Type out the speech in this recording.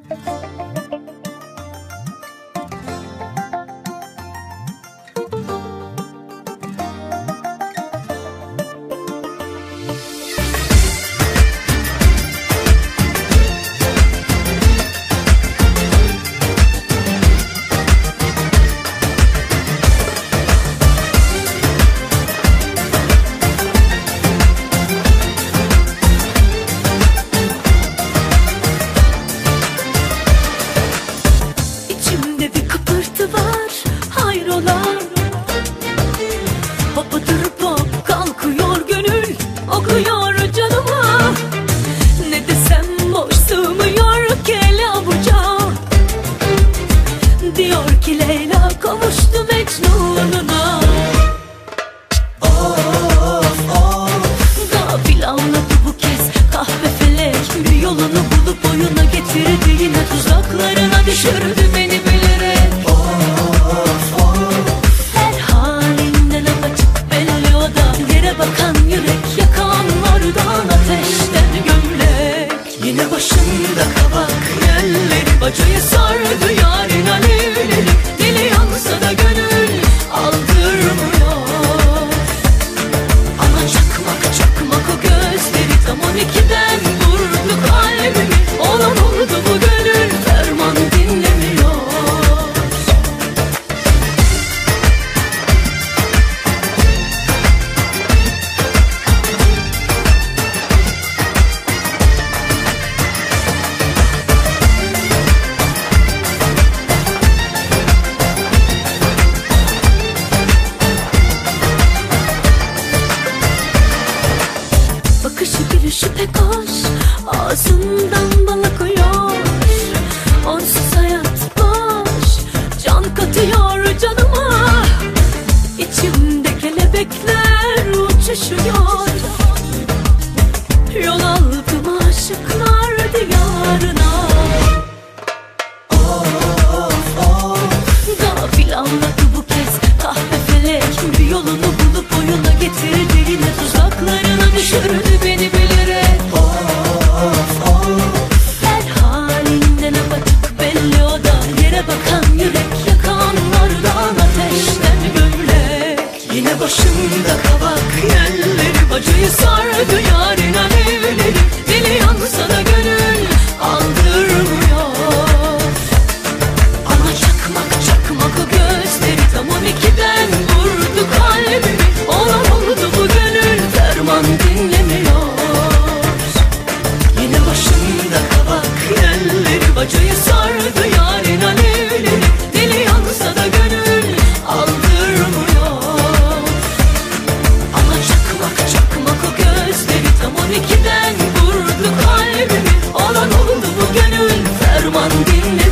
Ağzından bal akıyor, onsuz hayat boş. Can katıyor canıma, içimde kelebekler uçuşuyor. Yol aldım aşıklar diyarına. Gafil anladı bu kez kahve felek, bir yolunu bulup oyuna getirdi, yine tuzaklarına düşürdü beni bilerek. Her halinden apaçık belli o da, yere bakan yürek, yakanlardan ateşten gömlek. Yine başımda kavak yelleri, acıyı sardı yarın alevleri. Deli yansa da gönül aldırmıyor. Ama çakmak çakmak o gözleri, tam 12'den vurdu kalbimi. Olan oldu bu gönül, derman dinlemiyor. Yine başımda kavak yelleri, acıyı sardı yarın alevleri. Deli yansa da gönül aldırmıyor. Ama çakmak çakmak o gözleri, tam 12'den vurdu kalbimi. Olan oldu bu gönül, ferman dinlemiyor.